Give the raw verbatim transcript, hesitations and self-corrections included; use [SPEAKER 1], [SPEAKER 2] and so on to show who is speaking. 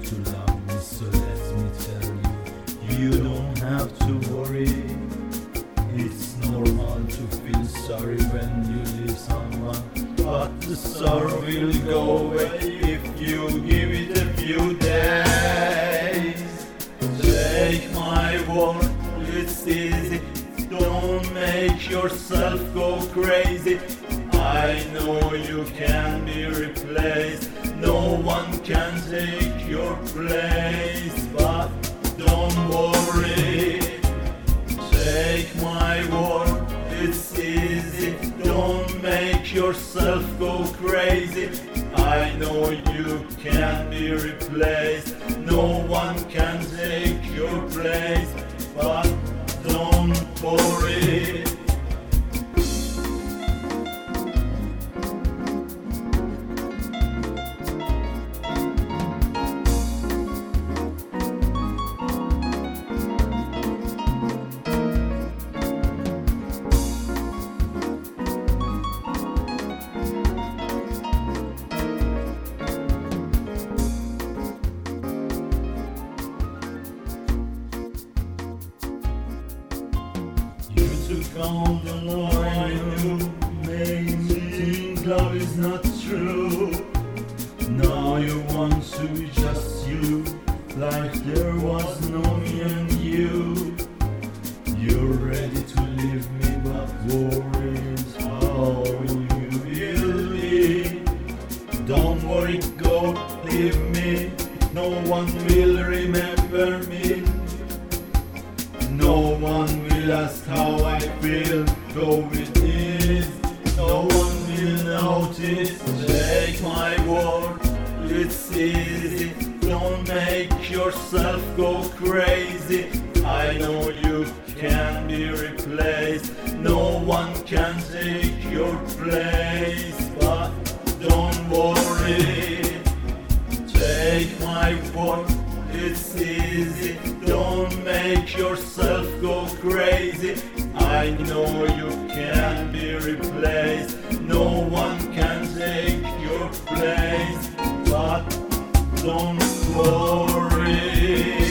[SPEAKER 1] to love me, so let me tell you, you don't have to worry. It's normal to feel sorry when you leave someone, but the sorrow will go away if you give it a few days. Take my word, it's easy, don't make yourself go crazy. I know you can be replaced, no one can take your place, but don't worry. Take my word, it's easy, don't make yourself go crazy. I know you can be replaced, no one can take your place, but don't worry. Took all the love I knew, made me think love is not true. Now you want to be just you, like there was no me and you. You're ready to leave me, but worries how you will be. Don't worry, go leave me, no one will remember me. No one will ask how I feel, go with it, no one will notice. Take my word, it's easy, don't make yourself go crazy. I know you can be replaced, no one can take your place, but don't worry. Take my word, it's easy, don't make yourself go crazy. I know you can be replaced, no one can take your place, but don't worry.